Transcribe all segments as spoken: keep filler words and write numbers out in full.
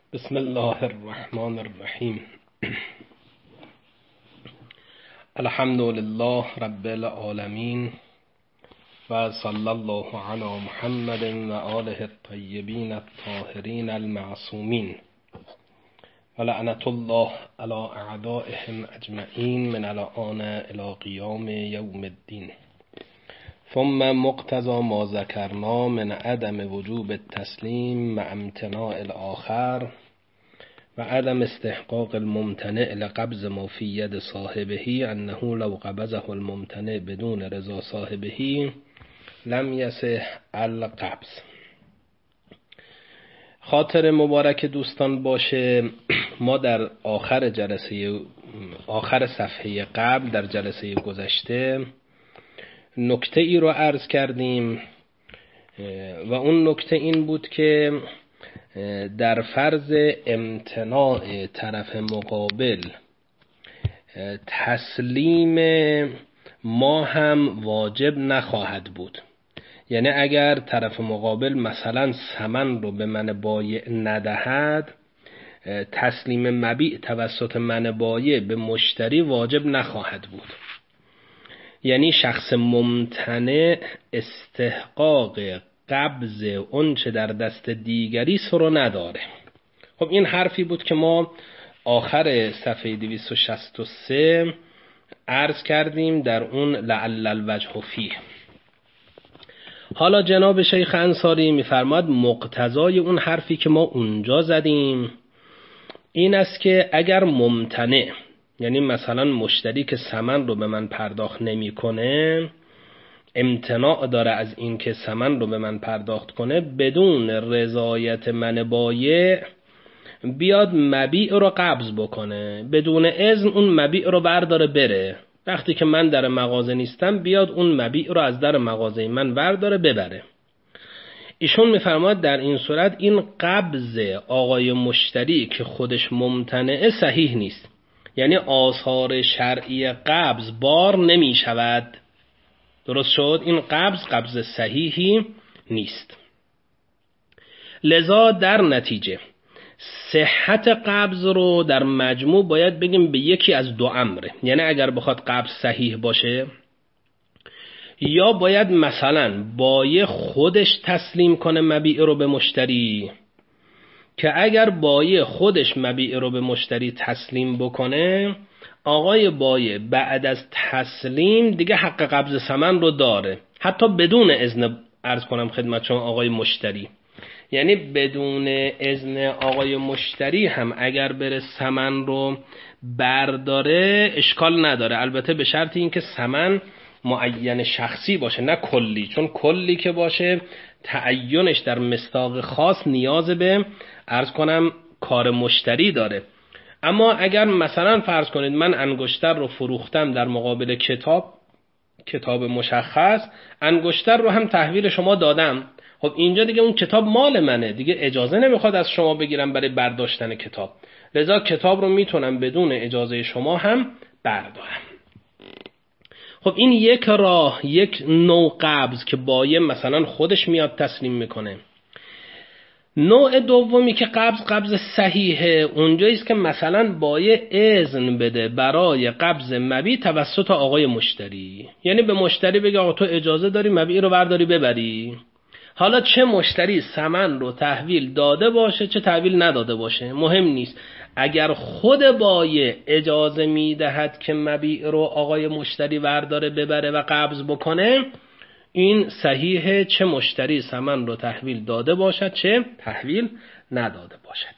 بسم الله الرحمن الرحیم. الحمد لله رب العالمین و صلی الله علی محمد و آله الطیبین الطاهرین المعصومین و لعنت الله علی اعدائهم اجمعین من الآن الی قیام یوم الدین. ثم مقتضى ما ذکرنا من عدم وجوب التسلیم و امتناع الآخر و عدم استحقاق الممتنع لقبض ما فی ید صاحبه انه لو قبضه الممتنع بدون رضا صاحبه لم یصح القبض. خاطر مبارک دوستان باشه، ما در آخر جلسه آخر صفحه قبل در جلسه گذشته نکته ای رو عرض کردیم و اون نکته این بود که در فرض امتناع طرف مقابل تسلیم ما هم واجب نخواهد بود. یعنی اگر طرف مقابل مثلا ثمن رو به من بایع ندهد، تسلیم مبیع توسط من بایع به مشتری واجب نخواهد بود. یعنی شخص ممتنع استحقاق قبض اون چه در دست دیگری رو نداره. خب این حرفی بود که ما آخر صفحه دویست و شصت و سه عرض کردیم در اون لعل الوجه فیه. حالا جناب شیخ انصاری میفرماد مقتضای اون حرفی که ما اونجا زدیم این است که اگر ممتنع، یعنی مثلا مشتری که ثمن رو به من پرداخت نمیکنه، امتناع داره از این که ثمن رو به من پرداخت کنه، بدون رضایت من بایع بیاد مبیع رو قبض بکنه، بدون اذن اون مبیع رو برداره بره. وقتی که من در مغازه نیستم بیاد اون مبیع رو از در مغازه من برداره ببره. ایشون میفرماد در این صورت این قبض آقای مشتری که خودش ممتنعه صحیح نیست. یعنی آثار شرعی قبض بار نمی شود. درست شد؟ این قبض قبض صحیحی نیست. لذا در نتیجه صحت قبض رو در مجموع باید بگیم به یکی از دو امره. یعنی اگر بخواد قبض صحیح باشه، یا باید مثلا بایع خودش تسلیم کنه مبیع رو به مشتری، که اگر بایع خودش مبیع رو به مشتری تسلیم بکنه، آقای بایع بعد از تسلیم دیگه حق قبض ثمن رو داره، حتی بدون اذن عرض کنم خدمت شما آقای مشتری. یعنی بدون اذن آقای مشتری هم اگر بره ثمن رو برداره اشکال نداره، البته به شرط اینکه ثمن معین شخصی باشه نه کلی، چون کلی که باشه تعینش در مصداق خاص نیاز به عرض کنم کار مشتری داره. اما اگر مثلا فرض کنید من انگشتر رو فروختم در مقابل کتاب، کتاب مشخص، انگشتر رو هم تحویل شما دادم، خب اینجا دیگه اون کتاب مال منه، دیگه اجازه نمیخواد از شما بگیرم برای برداشتن کتاب، لذا کتاب رو میتونم بدون اجازه شما هم بردارم. خب این یک راه، یک نوع قبض که بایع مثلا خودش میاد تسلیم میکنه. نوع دومی که قبض قبض صحیحه اونجایی است که مثلا بایع اذن بده برای قبض مبیع توسط آقای مشتری. یعنی به مشتری بگه آقا تو اجازه داری مبیع رو برداری ببری. حالا چه مشتری ثمن رو تحویل داده باشه چه تحویل نداده باشه مهم نیست، اگر خود بایع اجازه میدهد که مبیع رو آقای مشتری برداره ببره و قبض بکنه، این صحیحه، چه مشتری ثمن رو تحویل داده باشد چه تحویل نداده باشد.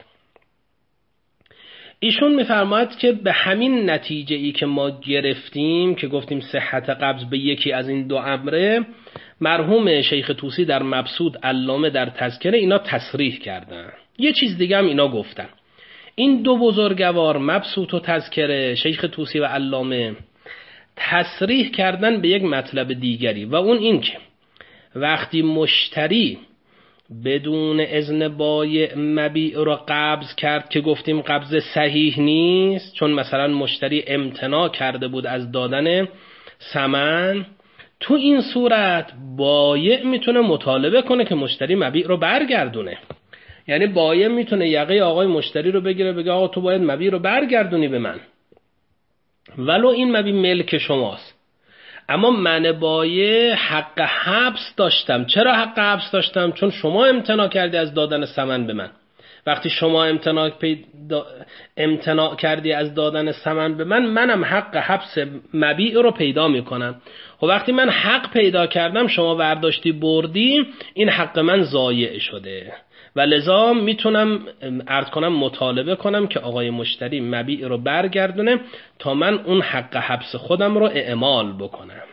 ایشون میفرماید که به همین نتیجه ای که ما گرفتیم که گفتیم صحت قبض به یکی از این دو امره، مرحوم شیخ طوسی در مبسوط، علامه در تذکره اینا تصریح کردن. یه چیز دیگه هم اینا گفتن. این دو بزرگوار مبسوط و تذکره، شیخ طوسی و علامه، تصریح کردن به یک مطلب دیگری و اون این که وقتی مشتری بدون اذن بایع مبیع رو قبض کرد که گفتیم قبض صحیح نیست، چون مثلا مشتری امتناع کرده بود از دادن ثمن، تو این صورت بایع میتونه مطالبه کنه که مشتری مبیع رو برگردونه. یعنی بایع میتونه یقه آقای مشتری رو بگیره بگه آقا تو باید مبیع رو برگردونی به من، ولو این مبیع ملک شماست، اما من بایع حق حبس داشتم. چرا حق حبس داشتم؟ چون شما امتناع کردی از دادن ثمن به من. وقتی شما امتناع, پیدا... امتناع کردی از دادن ثمن به من، منم حق حبس مبیع رو پیدا میکنم. خب وقتی من حق پیدا کردم شما برداشتی بردی، این حق من ضایع شده و لذا میتونم عرض کنم مطالبه کنم که آقای مشتری مبیع رو برگردونه تا من اون حق حبس خودم رو اعمال بکنم.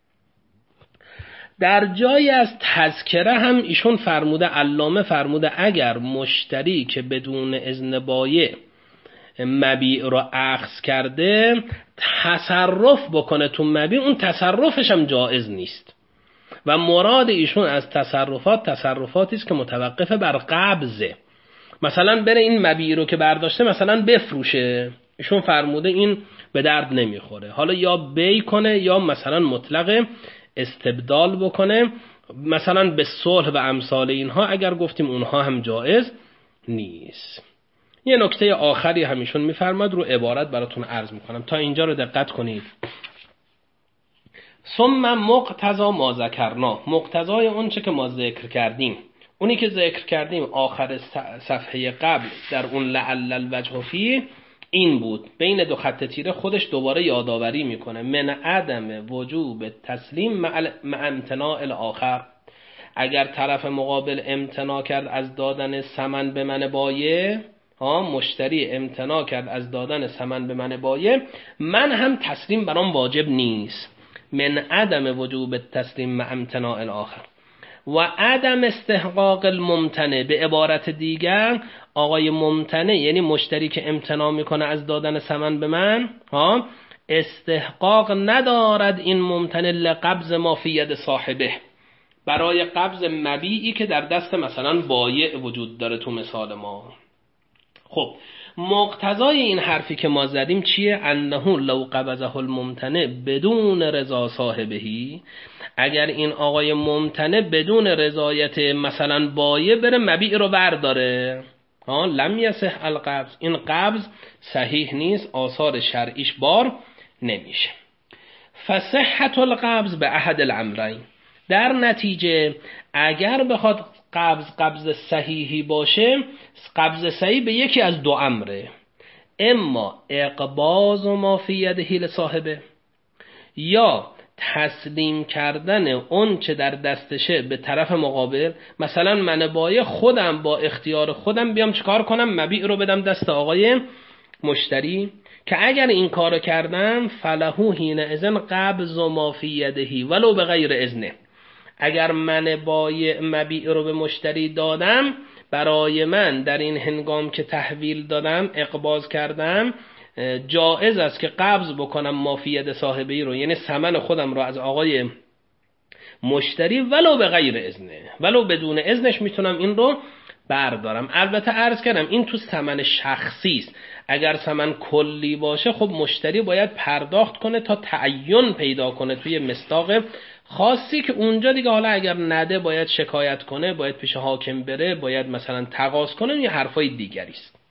در جایی از تذکره هم ایشون فرموده، علامه فرموده اگر مشتری که بدون اذن بایع مبیع رو اخذ کرده تصرف بکنه تو مبیع، اون تصرفش هم جایز نیست و مراد ایشون از تصرفات تصرفاتی است که متوقفه بر قبضه. مثلا بره این مبیع رو که برداشته مثلا بفروشه، ایشون فرموده این به درد نمیخوره، حالا یا بی کنه یا مثلا مطلق استبدال بکنه، مثلا به صلح و امثال اینها، اگر گفتیم اونها هم جایز نیست. یه نکته آخری همیشون میفرماد رو عبارت براتون عرض میکنم، تا اینجا رو دقت کنید. ثم مقتضا ما ذکرنا، مقتضای اون چه که ما ذکر کردیم، اونی که ذکر کردیم آخر صفحه قبل در اون لعل الوجه فی این بود، بین دو خط تیره خودش دوباره یادآوری میکنه من عدم وجوب تسلیم مع امتناع الاخر. اگر طرف مقابل امتناع کرد از دادن ثمن به من بایع، ها مشتری امتناع کرد از دادن ثمن به من بایع، من هم تسلیم برام واجب نیست. من عدم وجوب تسلیم مع امتناع الاخر و عدم استحقاق الممتنع. به عبارت دیگر آقای ممتنع یعنی مشتری که امتناع میکنه از دادن ثمن به من، ها استحقاق ندارد این ممتنع لقبض ما فی ید صاحبه، برای قبض مبیعی که در دست مثلا بایع وجود داره تو مثال ما. خب مقتضای این حرفی که ما زدیم چیه؟ انه لو قبضه الممتنع بدون رضا صاحبهی، اگر این آقای ممتنع بدون رضایت مثلا بایع بره مبیع رو برداره، ها لم یصح القبض، این قبض صحیح نیست، آثار شرعیش بار نمیشه. فصحت القبض به احد الامرین، در نتیجه اگر بخواد قبض قبض صحیحی باشه، قبض صحیح به یکی از دو امره، اما اقباض ما فی یده لصاحبه، یا تسلیم کردن اون چه در دستشه به طرف مقابل. مثلا من بایع خودم با اختیار خودم بیام چیکار کنم؟ مبیع رو بدم دست آقای مشتری، که اگر این کارو کردم فلهو حین اذن قبض ما فی یده ولو به غیر اذنه، اگر من بایع مبیع رو به مشتری دادم، برای من در این هنگام که تحویل دادم اقباض کردم جائز است که قبض بکنم ما فی ید صاحبی رو، یعنی ثمن خودم رو از آقای مشتری ولو به غیر اذنه، ولو بدون اذنش میتونم این رو بردارم. البته عرض کردم این تو ثمن شخصی است، اگر ثمن کلی باشه خب مشتری باید پرداخت کنه تا تعین پیدا کنه توی مصداق خاصی، که اونجا دیگه حالا اگر نده باید شکایت کنه، باید پیش حاکم بره، باید مثلا تقاضا کنه، یه حرفای دیگری است.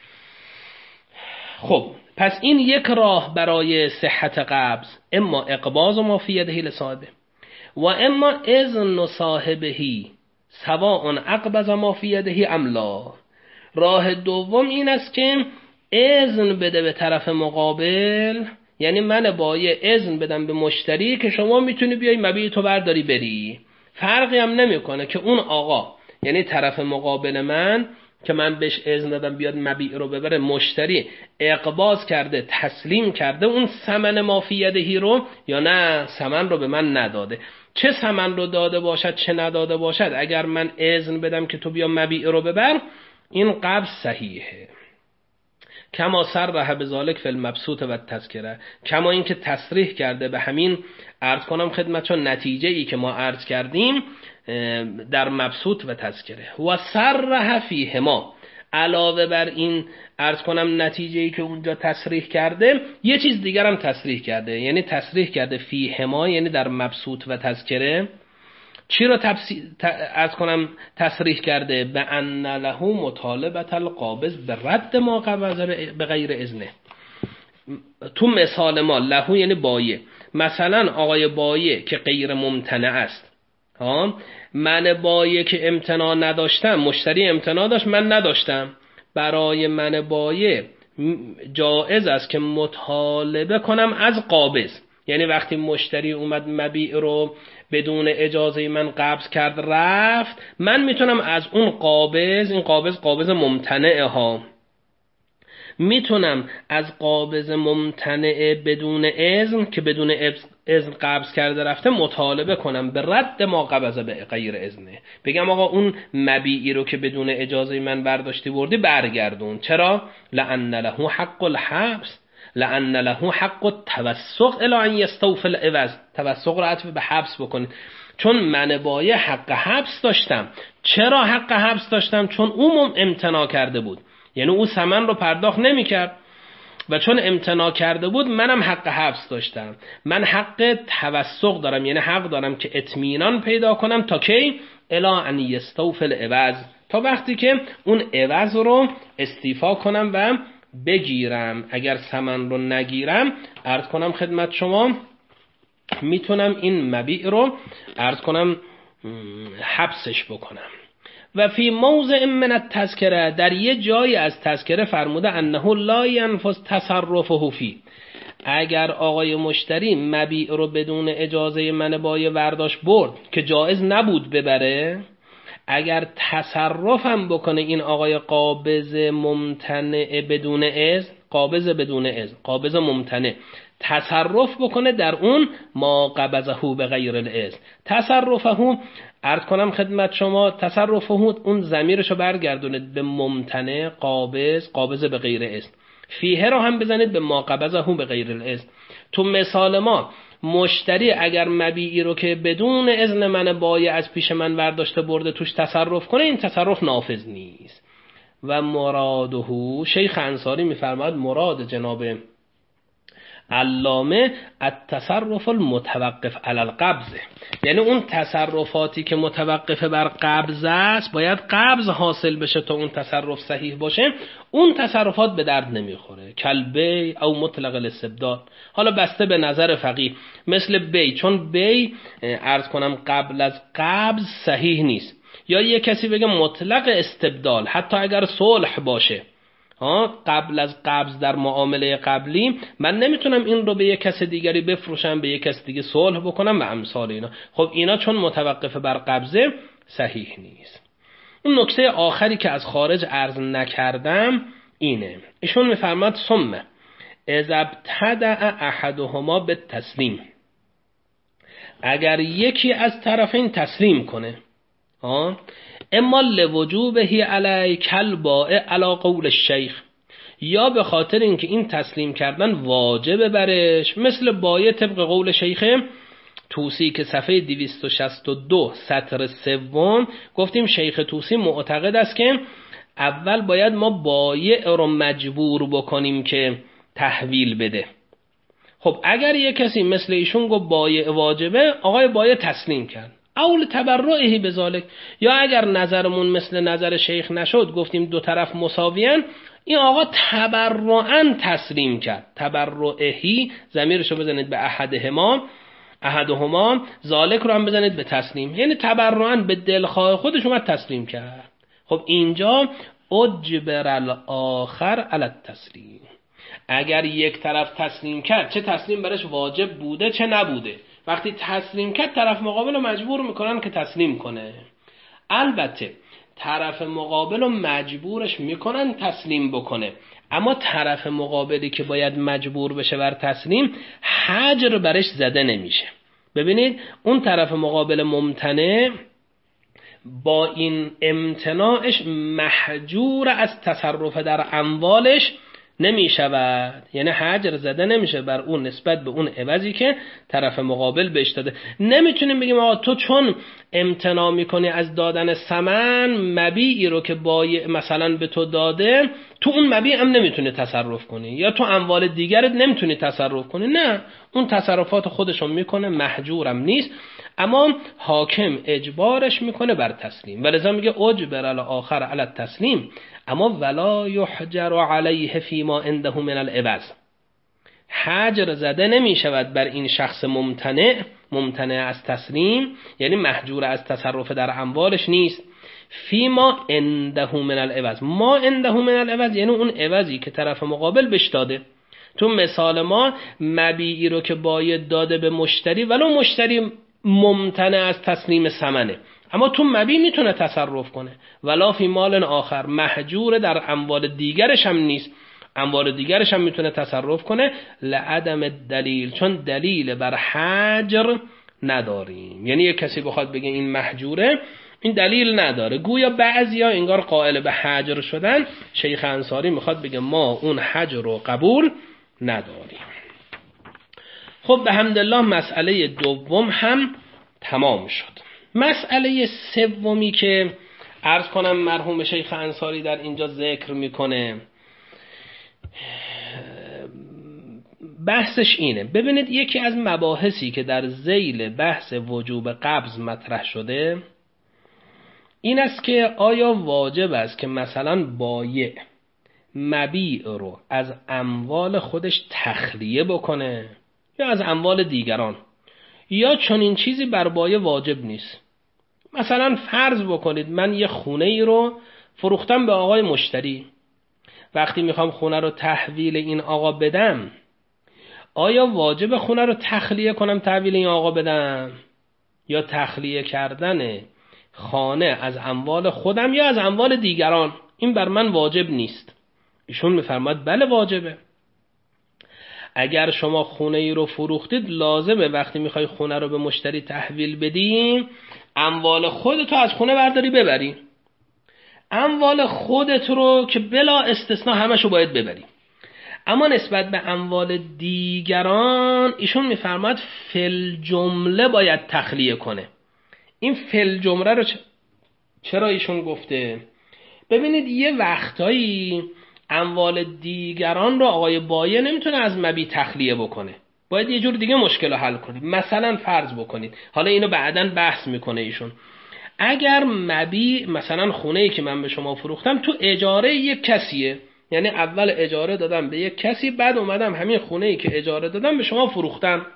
خب پس این یک راه برای صحت قبض، اما اقباض ما فی یده لصاحبه و اما اذن صاحبهی سواء اقبض ما فی یده ام لا. راه دوم این است که اذن بده به طرف مقابل، یعنی من بایع اذن بدم به مشتری که شما میتونی بیای مبیع تو برداری بری، فرقی هم نمیکنه که اون آقا یعنی طرف مقابل من که من بهش اذن دادم بیاد مبیع رو ببره، مشتری اقباض کرده تسلیم کرده اون ثمن ما فی یدهی رو، یا نه ثمن رو به من نداده. چه ثمن رو داده باشد چه نداده باشد، اگر من اذن بدم که تو بیا مبیع رو ببر، این قبض صحیحه. کما صرح بذالک فی المبسوط و التذکره، کما این که تصریح کرده به همین، عرض کنم خدمتتون نتیجه ای که ما عرض کردیم در مبسوط و تذکره. و صرح فیهما، علاوه بر این عرض کنم نتیجه ای که اونجا تصریح کرده، یه چیز دیگر هم تصریح کرده، یعنی تصریح کرده فیهما، یعنی در مبسوط و تذکره چی رو تفسیر از کنم تصریح کرده؟ به ان له مطالبه القابض به رد ما قبض به غیر اذنه. تو مثال ما له یعنی بایه، مثلا آقای بایه که غیر ممتنع است، ها من بایه که امتناع نداشتم، مشتری امتناع داشت من نداشتم، برای من بایه جائز است که مطالبه کنم از قابض. یعنی وقتی مشتری اومد مبیع رو بدون اجازه من قبض کرد رفت، من میتونم از اون قابض، این قابض قابض ممتنعه ها، میتونم از قابض ممتنع بدون اذن که بدون اذن قبض کرده رفته مطالبه کنم به رد ما قبض به غیر اذنه. بگم آقا اون مبیعی رو که بدون اجازه من برداشتی بردی برگردون. چرا؟ لأن له حق الحبس، لأن له حق التوسق الی ان یستوفی العوض. توسق رو عطف به حبس بکنید، چون من بایه حق حبس داشتم. چرا حق حبس داشتم؟ چون اون امتناع کرده بود، یعنی او ثمن رو پرداخت نمی کرد و چون امتناع کرده بود منم حق حبس داشتم. من حق توسق دارم، یعنی حق دارم که اطمینان پیدا کنم تا کی؟ الا ان یستوفی العوض، تا وقتی که اون عوض رو استیفا کنم و بگیرم. اگر ثمن رو نگیرم عرض کنم خدمت شما میتونم این مبیع رو عرض کنم حبسش بکنم. و فی موضع من التذکره، در یه جایی از تذکره فرموده انه لا ینفذ تصرفه فی، اگر آقای مشتری مبیع رو بدون اجازه من بایه ورداشت برد که جایز نبود ببره، اگر تصرفم بکنه این آقای قابض ممتنع بدون اذن، قابض بدون اذن، قابض ممتنع تصرف بکنه در اون ما قبضه به غیر الاذن. تصرفه عرض کنم خدمت شما، تصرفه اون ضمیرشو برگردونید به ممتنع قابض، قابض به غیر اذن. فیه رو هم بزنید به ما قبضه به غیر الاذن. تو مثال ما مشتری اگر مبیعی رو که بدون اذن من بایع از پیش من برداشته برده توش تصرف کنه، این تصرف نافذ نیست. و مراده، شیخ انصاری میفرماید مراد جناب علامه التصرف المتوقف علی القبض، یعنی اون تصرفاتی که متوقف بر قبض است باید قبض حاصل بشه تا اون تصرف صحیح باشه. اون تصرفات به درد نمیخوره، کالبیع او مطلق الاستبدال. حالا بسته به نظر فقیه، مثل بیع، چون بیع عرض کنم قبل از قبض صحیح نیست، یا یه کسی بگه مطلق استبدال حتی اگر صلح باشه، ها قبل از قبض در معامله قبلی من نمیتونم این رو به یک کس دیگری بفروشم، به یک کس دیگه صلح بکنم و امثال اینا. خب اینا چون متوقف بر قبضه صحیح نیست. اون نکته آخری که از خارج عرض نکردم اینه، ایشون میفرماد ثم اذا ابتدأ احدهما به تسلیم، اگر یکی از طرفین تسلیم کنه، ها اما لوجوبه علی کالبائع علی قول الشیخ، یا به خاطر اینکه این تسلیم کردن واجب برش، مثل بایع طبق قول شیخ طوسی که صفحه دویست و شصت و دو سطر سوم گفتیم شیخ طوسی معتقد است که اول باید ما بایع رو مجبور بکنیم که تحویل بده. خب اگر یک کسی مثل ایشون گفت بایع واجبه، آقای بایع تسلیم کرد، اول تبرعه بذالک، یا اگر نظرمون مثل نظر شیخ نشد گفتیم دو طرف مساویان، این آقا تبرعاً تسلیم کرد. تبرعهی ضمیرشو بزنید به احدهما، احدهما ذالک رو هم بزنید به تسلیم، یعنی تبرعاً به دلخواه خودش اومد تسلیم کرد. خب اینجا اجبر الاخر علی التسلیم، اگر یک طرف تسلیم کرد، چه تسلیم برش واجب بوده چه نبوده، وقتی تسلیم کرد طرف مقابل رو مجبور میکنن که تسلیم کنه. البته طرف مقابل رو مجبورش میکنن تسلیم بکنه، اما طرف مقابلی که باید مجبور بشه بر تسلیم حجر برش زده نمیشه. ببینید اون طرف مقابل ممتنع با این امتناعش محجور از تصرف در اموالش نمی شود، یعنی حجر زده نمیشه بر اون نسبت به اون عوضی که طرف مقابل بهش داده. نمیتونیم بگیم آقا تو چون امتناع میکنی از دادن ثمن، مبیعی رو که بایع مثلا به تو داده تو اون مبیع هم نمیتونی تصرف کنی، یا تو اموال دیگرت نمیتونی تصرف کنی. نه، اون تصرفات خودشون میکنه، محجورم نیست، اما حاکم اجبارش میکنه بر تسلیم. ولذا میگه اجبر الاخر علی التسلیم اما ولا یحجر علیه فیما عنده من العوض. حجر زده نمی شود بر این شخص ممتنع، ممتنع از تسلیم، یعنی محجور از تصرف در اموالش نیست. فیما عنده من العوض، ما عنده من العوض یعنی اون عوضی که طرف مقابل بهش داده. تو مثال ما مبیعی رو که باید داده به مشتری، ولو مشتری ممتنع از تسلیم ثمنه، اما تو مبیع میتونه تصرف کنه. ولا فی مال آخر، محجور در اموال دیگرش هم نیست، اموال دیگرش هم میتونه تصرف کنه. لعدم دلیل، چون دلیل بر حجر نداریم. یعنی یک کسی بخواد بگه این محجوره، این دلیل نداره. گویا بعضیا انگار قائل به حجر شدن. شیخ انصاری میخواد بگه ما اون حجر رو قبول نداریم. خب به حمدالله مسئله دوم هم تمام شد. مسئله سومی که عرض کنم مرحوم شیخ انصاری در اینجا ذکر میکنه، بحثش اینه. ببینید یکی از مباحثی که در ذیل بحث وجوب قبض مطرح شده این است که آیا واجب است که مثلا بایع مبیع رو از اموال خودش تخلیه بکنه یا از اموال دیگران، یا چون این چیزی بر بایع واجب نیست. مثلا فرض بکنید من یه خونه ای رو فروختم به آقای مشتری، وقتی میخوام خونه رو تحویل این آقا بدم، آیا واجب خونه رو تخلیه کنم تحویل این آقا بدم، یا تخلیه کردن خانه از اموال خودم یا از اموال دیگران این بر من واجب نیست؟ ایشون میفرماد بله واجبه. اگر شما خونه ای رو فروختید لازمه وقتی میخوای خونه رو به مشتری تحویل بدیم اموال خودت رو از خونه برداری ببری. اموال خودت رو که بلا استثناء همشو باید ببری. اما نسبت به اموال دیگران ایشون میفرماد فل جمله باید تخلیه کنه. این فل جمله رو چرا ایشون گفته؟ ببینید یه وقتایی اموال دیگران رو آقای بایع نمیتونه از مبیع تخلیه بکنه، باید یه جور دیگه مشکل رو حل کنید. مثلا فرض بکنید، حالا اینو بعداً بحث میکنه ایشون، اگر مبیع مثلا خونه‌ای که من به شما فروختم تو اجاره یک کسیه، یعنی اول اجاره دادم به یک کسی، بعد اومدم همین خونه‌ای که اجاره دادم به شما فروختم.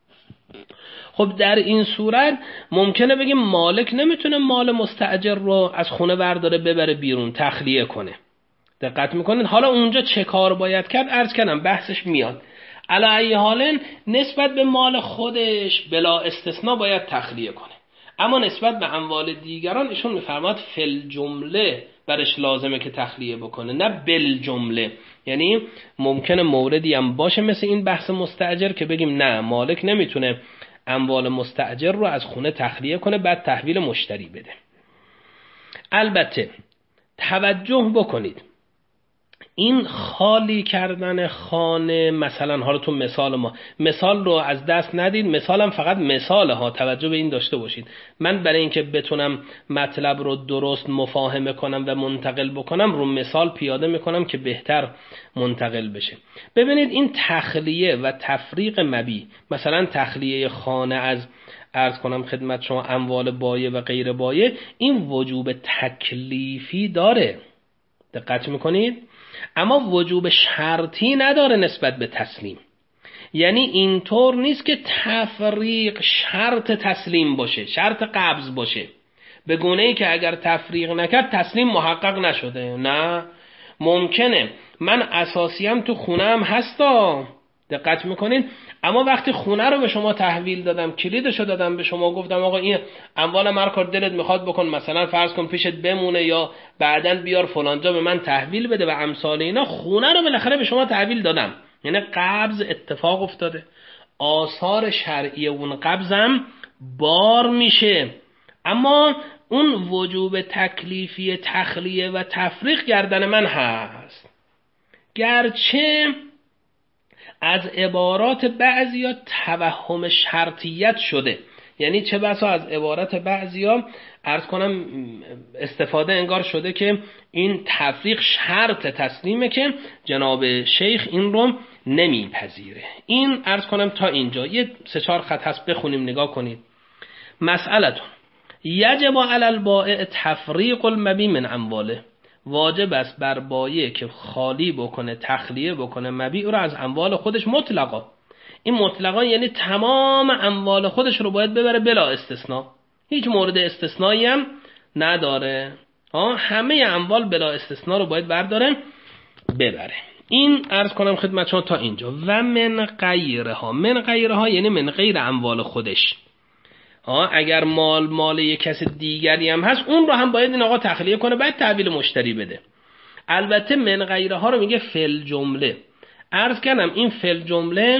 خب در این صورت ممکنه بگیم مالک نمیتونه مال مستأجر رو از خونه برداره ببره بیرون تخلیه کنه. دقت میکنید؟ حالا اونجا چه کار باید کرد عرض کردم بحثش میاد. علی ای حال نسبت به مال خودش بلا استثناء باید تخلیه کنه، اما نسبت به اموال دیگران ایشون میفرماد فل جمله برش لازمه که تخلیه بکنه، نه بل جمله. یعنی ممکنه موردی هم باشه مثل این بحث مستأجر که بگیم نه مالک نمیتونه اموال مستأجر رو از خونه تخلیه کنه بعد تحویل مشتری بده. البته توجه بکنید این خالی کردن خانه، مثلا حالا تو مثال ما مثال رو از دست ندید، مثالم فقط مثال ها، توجه به این داشته باشید. من برای اینکه بتونم مطلب رو درست مفاهمه کنم و منتقل بکنم رو مثال پیاده میکنم که بهتر منتقل بشه. ببینید این تخلیه و تفریق مبیع، مثلا تخلیه خانه از عرض کنم خدمت شما اموال بایع و غیر بایع، این وجوب تکلیفی داره، دقت میکنید؟ اما وجوب شرطی نداره نسبت به تسلیم. یعنی اینطور نیست که تفریق شرط تسلیم باشه، شرط قبض باشه، به گونه ای که اگر تفریق نکرد تسلیم محقق نشده. نه، ممکنه من اساسیم تو خونم هستا، دقت میکنین، اما وقتی خونه رو به شما تحویل دادم، کلیدشو دادم به شما، گفتم آقا این اموال هر کار دلت میخواد بکن، مثلا فرض کن پیشت بمونه یا بعدن بیار فلانجا به من تحویل بده و امثال اینا، خونه رو بالاخره به شما تحویل دادم، یعنی قبض اتفاق افتاده، آثار شرعی اون قبضم بار میشه، اما اون وجوب تکلیفی تخلیه و تفریق گردن من هست. گرچه از عبارات بعضیا توهم شرطیت شده، یعنی چه بسا از عبارت بعضیا عرض کنم استفاده انگار شده که این تفریق شرط تسلیمه که جناب شیخ این رو نمیپذیره. این عرض کنم تا اینجا یه سه چهار خط هست بخونیم نگاه کنید. مسئلتون یجب علی البائع تفریق المبیع من امواله، واجب است بر بایع که خالی بکنه، تخلیه بکنه مبیع رو از اموال خودش مطلقا. این مطلقا یعنی تمام اموال خودش رو باید ببره بلا استثناء، هیچ مورد استثنایی هم نداره، ها همه اموال بلا استثناء رو باید برداره ببره. این عرض کنم خدمت شما تا اینجا. و من غیره ها، من غیره ها یعنی من غیر اموال خودش، ها اگر مال مال یک کس دیگری هم هست اون رو هم باید این آقا تخلیه کنه، بعد تحویل مشتری بده. البته من غیره ها رو میگه فل جمله. عرض کردم این فل جمله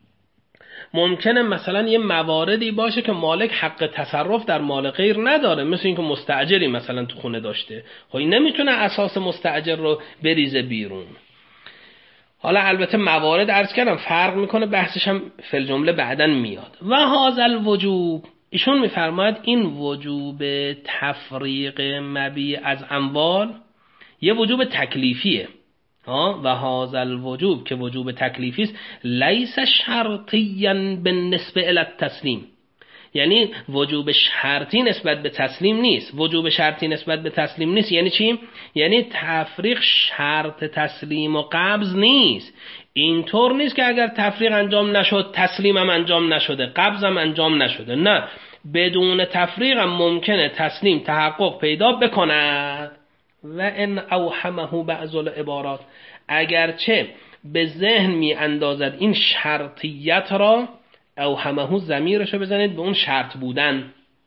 ممکنه مثلا یه مواردی باشه که مالک حق تصرف در مال غیر نداره، مثل اینکه مستاجری مثلا تو خونه داشته، خب این نمیتونه اساس مستاجر رو بریزه بیرون. حالا البته موارد عرض کردم فرق میکنه، بحثش هم فل جمله بعدن میاد. و هذا الوجوب، ایشون میفرماید این وجوب تفریق مبیع از اموال یه وجوب تکلیفیه، ها و هذا الوجوب که وجوب تکلیفی است، لیس شرطیا بالنسبه الی التسلیم، یعنی وجوب شرطی نسبت به تسلیم نیست. وجوب شرطی نسبت به تسلیم نیست یعنی چی؟ یعنی تفریق شرط تسلیم و قبض نیست. اینطور نیست که اگر تفریق انجام نشد تسلیمم انجام نشده، قبضم انجام نشده، نه، بدون تفریق هم ممکنه تسلیم تحقق پیدا بکند. و ان اوهمه بعض العبارات، اگرچه به ذهن می اندازد این شرطیت را، اوهمه ضمیرش رو بزنید به اون شرط بودن،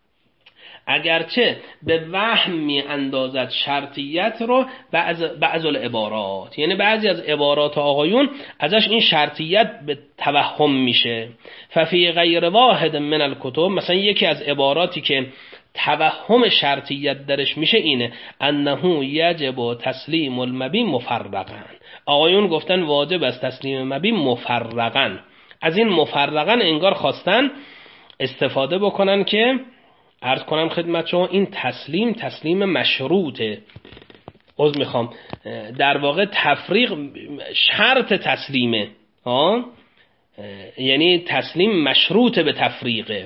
اگرچه به وهم می اندازد شرطیت رو بعض بعض العبارات، یعنی بعضی از عبارات آقایون ازش این شرطیت به توهم میشه. ففی غیر واحد من الکتب، مثلا یکی از عباراتی که توهم شرطیت درش میشه اینه انه یجب تسلیم المبیع مفرقا، آقایون گفتن واجب است تسلیم مبیع مفرقا. از این مفرقا انگار خواستن استفاده بکنن که عرض کنم خدمت شما این تسلیم تسلیم مشروطه. عذر میخوام، در واقع تفریق شرط تسلیمه، ها یعنی تسلیم مشروط به تفریقه.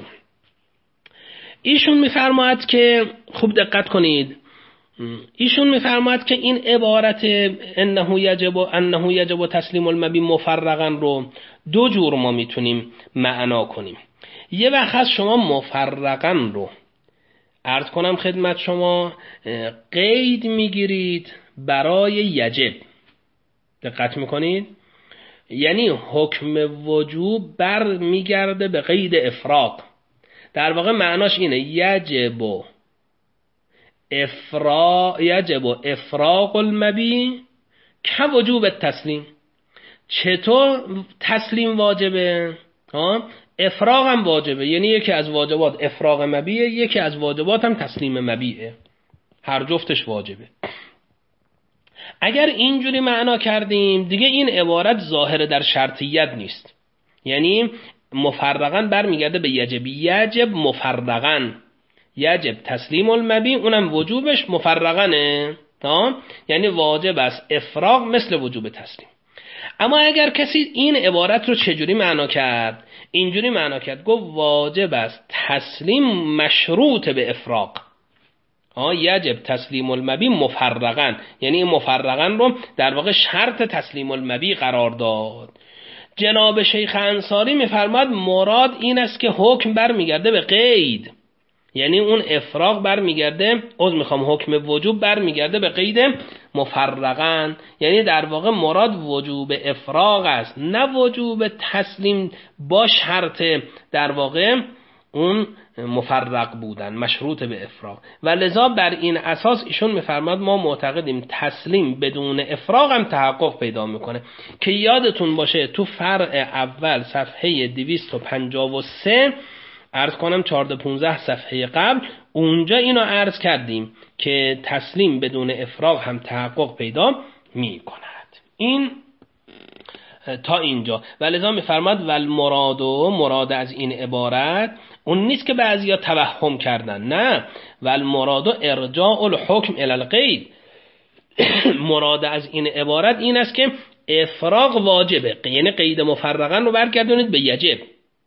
ایشون میفرماید که خوب دقت کنید، ایشون میفرماید که این عبارت انه یجب انه یجب تسلیم المبیع مفرقا رو دو جور ما میتونیم معنا کنیم. یه وقت هست شما مفرقا رو عرض کنم خدمت شما قید میگیرید برای یجب، دقت میکنید، یعنی حکم وجوب بر میگرده به قید افراق. در واقع معناش اینه یجب افراق یجب افراق المبیع که وجوب التسلیم. چطور تسلیم واجبه؟ ها افراق هم واجبه، یعنی یکی از واجبات افراق مبیعه، یکی از واجبات هم تسلیم مبیعه، هر جفتش واجبه. اگر اینجوری معنا کردیم دیگه این عبارت ظاهر در شرطیت نیست، یعنی مفرقاً برمیگرده به یجب. یجب مفرقاً، یجب تسلیم المبیع اونم وجوبش مفرقاًه، یعنی واجب است افراق مثل وجوب تسلیم. اما اگر کسی این عبارت رو چجوری معنا کرد؟ اینجوری معنا کرد، گفت واجب است تسلیم مشروط به افراق، ها یجب تسلیم المبیع مفرقاً، یعنی این مفرقاً رو در واقع شرط تسلیم المبیع قرار داد. جناب شیخ انصاری میفرماد مراد این است که حکم برمیگرده به قید، یعنی اون افراق برمیگرده، عذر میخوام حکم وجوب برمیگرده به قید مفرقاً، یعنی در واقع مراد وجوب افراق است، نه وجوب تسلیم با شرط در واقع اون مفرق بودن مشروط به افراق. و لذا بر این اساس ایشون میفرماد ما معتقدیم تسلیم بدون افراق هم تحقق پیدا میکنه، که یادتون باشه تو فرع اول صفحه دویست و پنجاه و سه عرض کنم چهارده پانزده صفحه قبل اونجا اینو عرض کردیم که تسلیم بدون افراق هم تحقق پیدا میکند. این تا اینجا. ولذا میفرماد والمراد، مراد از این عبارت اون نیست که بعضیا توهم کردن، نه، والمراد ارجاع الحکم الی القید. مراد از این عبارت این است که افراغ واجبه، یعنی قید مفرقا رو برگردونید به یجب.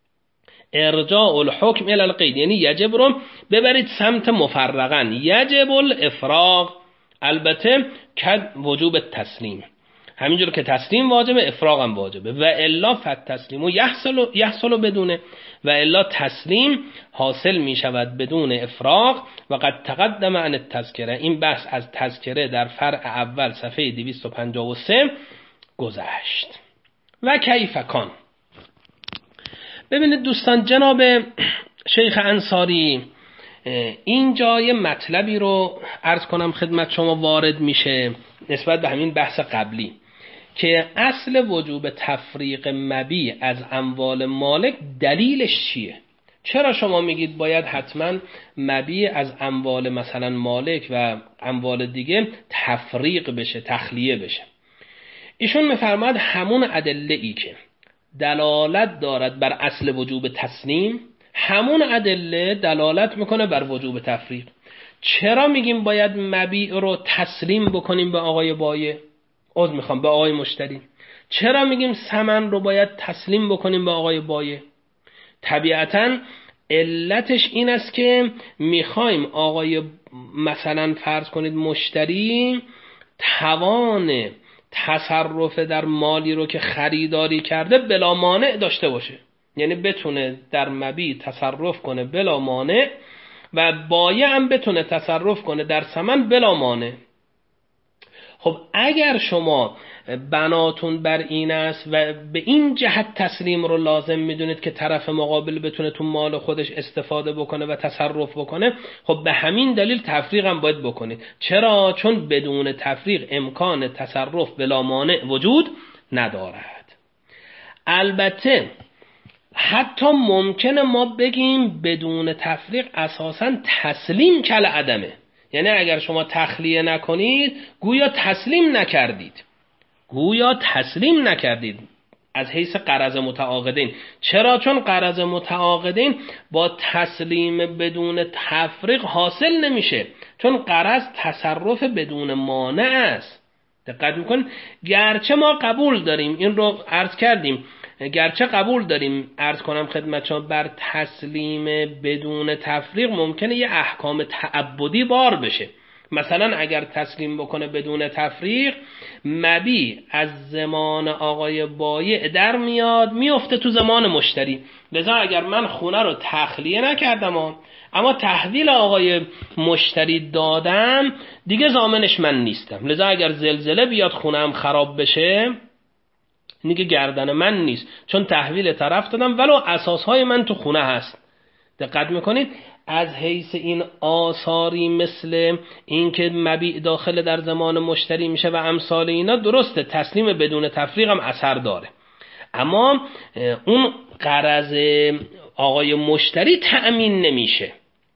ارجاع الحکم الی القید یعنی یجب رو ببرید سمت مفرقا، یجب الافراغ، البته کد وجوب تسلیم، همینجور که تسلیم واجبه افراغ هم واجبه. و الا فالتسلیم یحصل یحصل بدونه، و الا تسلیم حاصل می شود بدون افراغ. و قد تقدم عن التذکره، این بحث از تذکره در فرع اول صفحه دویست و پنجاه و سه گذشت. و کیف کان، ببینید دوستان، جناب شیخ انصاری این جای مطلبی رو عرض کنم خدمت شما وارد میشه نسبت به همین بحث قبلی که اصل وجوب تفریق مبیع از اموال مالک دلیلش چیه؟ چرا شما میگید باید حتما مبیع از اموال مثلا مالک و اموال دیگه تفریق بشه، تخلیه بشه؟ ایشون میفرماد همون ادله ای که دلالت دارد بر اصل وجوب تسلیم، همون ادله دلالت میکنه بر وجوب تفریق. چرا میگیم باید مبیع رو تسلیم بکنیم به آقای بایع؟ عذر میخوام، به آقای مشتری. چرا میگیم ثمن رو باید تسلیم بکنیم به آقای بایع؟ طبیعتاً علتش این است که میخوایم آقای مثلا فرض کنید مشتری توان تصرف در مالی رو که خریداری کرده بلا مانع داشته باشه، یعنی بتونه در مبیع تصرف کنه بلا مانع و بایع هم بتونه تصرف کنه در ثمن بلا مانع. خب اگر شما بناتون بر این است و به این جهت تسلیم رو لازم میدونید که طرف مقابل بتونه تو مال خودش استفاده بکنه و تصرف بکنه، خب به همین دلیل تفریق هم باید بکنید. چرا؟ چون بدون تفریق امکان تصرف بلا مانع وجود ندارد. البته حتی ممکنه ما بگیم بدون تفریق اساساً تسلیم کل عدمه، یعنی اگر شما تخلیه نکنید گویا تسلیم نکردید، گویا تسلیم نکردید از حیث غرض متعاقدین. چرا؟ چون غرض متعاقدین با تسلیم بدون تفریق حاصل نمیشه، چون غرض تصرف بدون مانع است. دقت میکنید؟ گرچه ما قبول داریم، این رو عرض کردیم، گرچه قبول داریم عرض کنم خدمت شما بر تسلیم بدون تفریق ممکنه یه احکام تعبدی بار بشه. مثلا اگر تسلیم بکنه بدون تفریق، مبیع از زمان آقای بایع در میاد میفته تو زمان مشتری. لذا اگر من خونه رو تخلیه نکردم اما تحویل آقای مشتری دادم، دیگه ضامنش من نیستم. لذا اگر زلزله بیاد خونه‌ام خراب بشه، اینی که گردن من نیست، چون تحویل طرف دادم ولو اساسهای من تو خونه هست. دقت میکنید؟ از حیث این آثاری مثل این که مبیع داخل در زمان مشتری میشه و امثال اینا، درسته تسلیم بدون تفریق هم اثر داره، اما اون غرض آقای مشتری تأمین نمیشه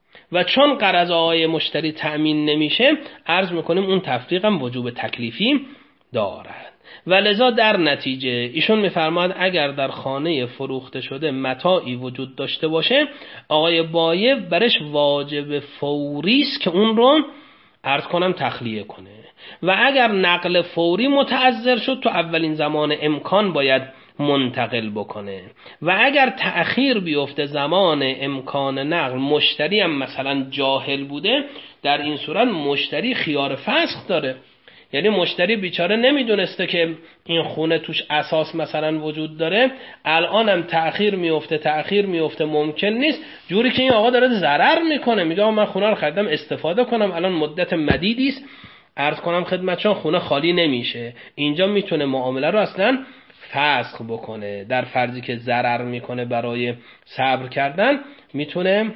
و چون غرض آقای مشتری تأمین نمیشه، عرض میکنیم اون تفریق هم وجوب تکلیفی دارد. و لذا در نتیجه ایشون میفرماد اگر در خانه فروخته شده متاعی وجود داشته باشه، آقای بایع برش واجب فوری است که اون رو عرض کنم تخلیه کنه. و اگر نقل فوری متعذر شد، تو اولین زمان امکان باید منتقل بکنه. و اگر تأخیر بیفته زمان امکان نقل، مشتری هم مثلا جاهل بوده، در این صورت مشتری خیار فسخ داره. یعنی مشتری بیچاره نمیدونسته که این خونه توش اساس مثلا وجود داره، الان هم تأخیر میفته تأخیر میفته ممکن نیست، جوری که این آقا داره ضرر میکنه، میگه من خونه رو خریدم استفاده کنم، الان مدت مدیدی است عرض کنم خدمتشون خونه خالی نمیشه. اینجا میتونه معامله رو اصلا فسخ بکنه. در فرضی که ضرر میکنه برای صبر کردن، میتونه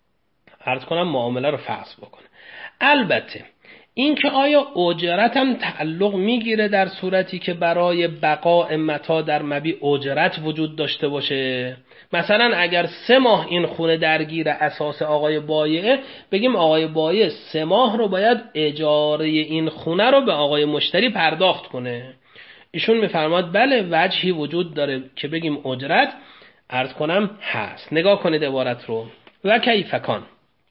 عرض کنم معامله رو فسخ بکنه. البته این که آیا اجرت هم تعلق میگیره در صورتی که برای بقاء متاع در مبیع اجرت وجود داشته باشه. مثلا اگر سه ماه این خونه درگیر اساس آقای بایع، بگیم آقای بایع سه ماه رو باید اجاره این خونه رو به آقای مشتری پرداخت کنه. ایشون میفرماد بله وجهی وجود داره که بگیم اجرت، عرض کنم هست. نگاه کنید عبارت رو. و کیف کان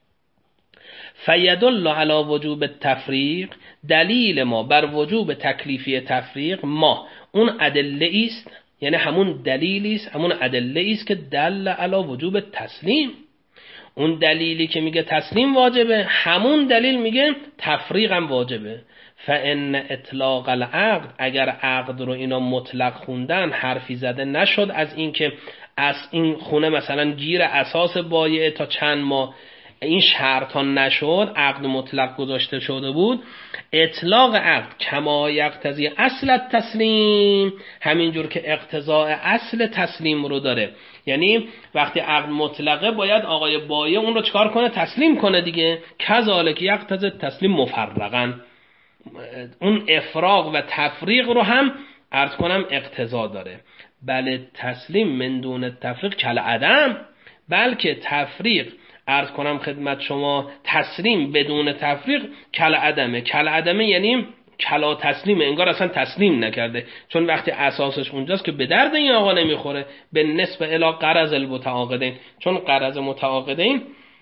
فیدل علی وجوب التفریق، دلیل ما بر وجوب تکلیفی تفریق ما اون ادله است، یعنی همون دلیلی است، همون ادله است که دل علی وجوب تسلیم. اون دلیلی که میگه تسلیم واجبه، همون دلیل میگه تفریق هم واجبه. فان اطلاق العقد، اگر عقد رو اینا مطلق خوندن، حرفی زده نشد از اینکه از این خونه مثلا گیر اساس بایع تا چند ماه این شرط ها نشد، عقد مطلق گذاشته شده بود. اطلاق عقد کما یقتضی اصل تسلیم، همینجور که اقتضاء اصل تسلیم رو داره. یعنی وقتی عقد مطلقه باید آقای بایع اون رو چکار کنه؟ تسلیم کنه دیگه. کذالک یقتضی تسلیم مفرقا، اون افراق و تفریق رو هم عرض کنم اقتضا داره. بله تسلیم من دون تفریق کل عدم، بلکه تفریق عرض کنم خدمت شما تسلیم بدون تفریق کل عدمه. کل عدمه یعنی کلا تسلیمه، انگار اصلا تسلیم نکرده، چون وقتی اساسش اونجاست که به درد این آقا نمیخوره. به نسبه الی قرض المتعاقدین، چون قرض متعاقدین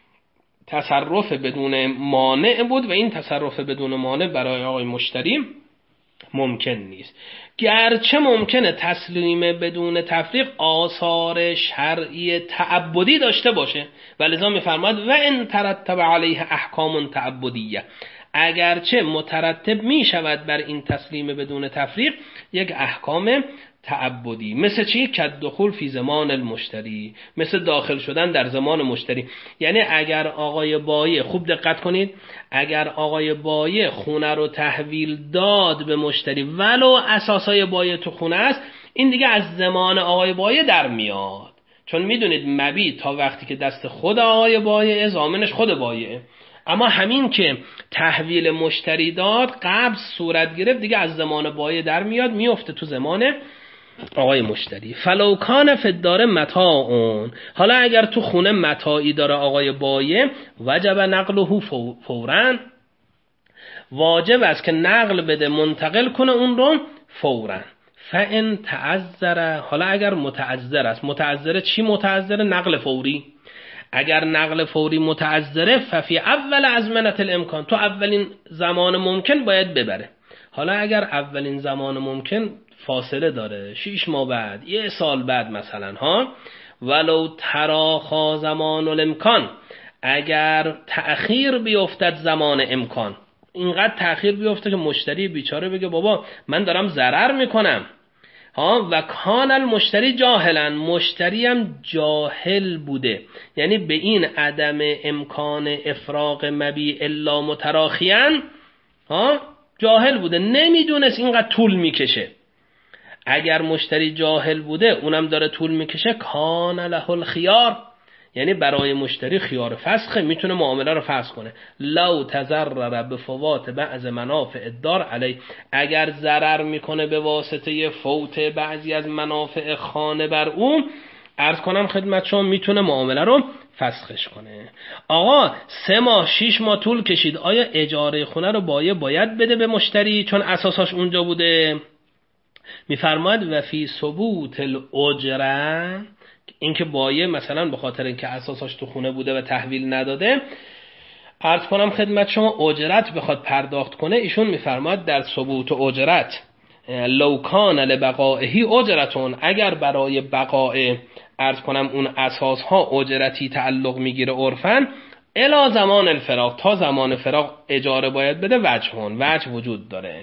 تصرف بدون مانع بود و این تصرف بدون مانع برای آقای مشتری ممکن نیست. گرچه ممکنه تسلیم بدون تفریق آثار شرعی تعبدی داشته باشه، ولذا میفرماد و ان ترتب علیه احکام تعبدیه، اگرچه مترتب می شود بر این تسلیم بدون تفریق یک احکام تعبدی. مثل چی؟ که دخول فی زمان المشتری، مثل داخل شدن در زمان مشتری. یعنی اگر آقای بایع، خوب دقت کنید، اگر آقای بایع خونه رو تحویل داد به مشتری ولو اساسای بایع تو خونه است، این دیگه از زمان آقای بایع در میاد. چون میدونید مبیع تا وقتی که دست خود آقای بایع، ضامنش خود بایعه. اما همین که تحویل مشتری داد، قبض صورت گرفت، دیگه از زمان بایع در میاد، میفته تو زمان آقای مشتری. فلو کان فی الدار متاع، حالا اگر تو خونه متاعی داره آقای بایع، وجب نقله فوراً، واجب است که نقل بده، منتقل کنه اون رو فوراً. فان تعذر، حالا اگر متعذر است، متعذر چی متعذر؟ نقل فوری. اگر نقل فوری متعذره، ففی اول ازمنه الامکان، تو اولین زمان ممکن باید ببره. حالا اگر اولین زمان ممکن فاصله داره، شش ماه بعد، یه سال بعد مثلا ها، ولو تراخا زمان الامکان، اگر تأخیر بیفتد زمان امکان، اینقدر تأخیر بیفته که مشتری بیچاره بگه بابا من دارم ضرر میکنم ها، و کان المشتری جاهلا، مشتری هم جاهل بوده، یعنی به این عدم امکان افراق مبیع الا متراخیان ها جاهل بوده، نمیدونست اینقدر طول میکشه. اگر مشتری جاهل بوده اونم داره طول میکشه، کان له الخيار، یعنی برای مشتری خیار فسخه، میتونه معامله رو فسخ کنه. لو تضرر بفوات بعض منافع الدار علی، اگر ضرر میکنه به واسطه فوت بعضی از منافع خانه بر اون، عرض کنم خدمت شما، میتونه معامله رو فسخش کنه. آقا سه ماه شش ماه طول کشید، آیا اجاره خونه رو بایع باید بده به مشتری چون اساساش اونجا بوده؟ میفرماد و فی ثبوت الاجره، اینکه بایع مثلا به خاطر اینکه اساساش تو خونه بوده و تحویل نداده، عرض کنم خدمت شما، اجرت بخواد پرداخت کنه، ایشون میفرماد در ثبوت اجرت لو کان لبقائه اجرتون، اگر برای بقاء عرض کنم اون اساس ها اجرتی تعلق میگیره عرفاً، الی زمان الفراق، تا زمان فراق اجاره باید بده، وجهون، وجه وجود داره.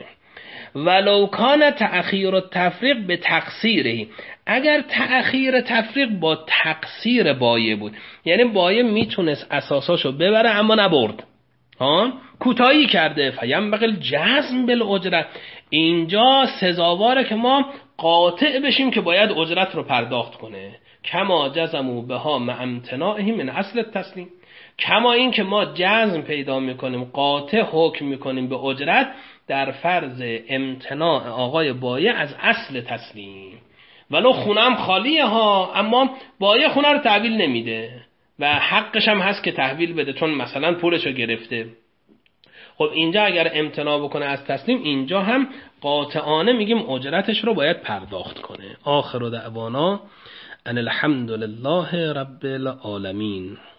ولو کان تأخیر و تفریق به تقصیره، اگر تأخیر تفریق با تقصیر بایع بود، یعنی بایع میتونست اساساشو ببره اما نبرد ها، کوتاهی کرده، فینبغی الجزم بالاجره، اینجا سزاواره که ما قاطع بشیم که باید اجرت رو پرداخت کنه. کما جزموا بها مع امتناعه من اصل التسلیم، کما این که ما جزم پیدا میکنیم، قاطع حکم میکنیم به اجرت در فرض امتناع آقای بایع از اصل تسلیم. ولو خونم خالیه ها، اما بایع خونه رو تحویل نمیده و حقش هم هست که تحویل بده، چون مثلا پولشو گرفته. خب اینجا اگر امتناع بکنه از تسلیم، اینجا هم قاطعانه میگیم اجرتش رو باید پرداخت کنه. آخر دعوانا ان الحمد لله رب العالمین.